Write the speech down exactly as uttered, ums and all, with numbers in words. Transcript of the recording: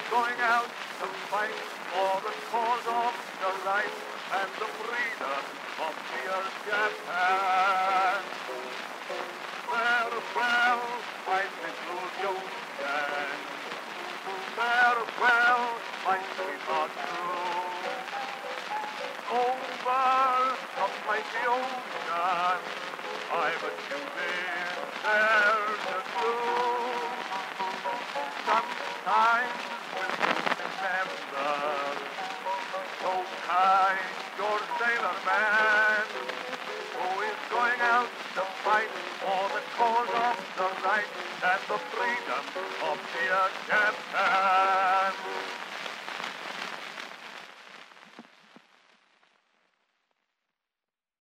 going out to fight for the cause of the life and the freedom of dear Japan. Farewell, my little Youngstown. Farewell, my sweetheart true. Over the mighty ocean, I've a duty there to do. Sometimes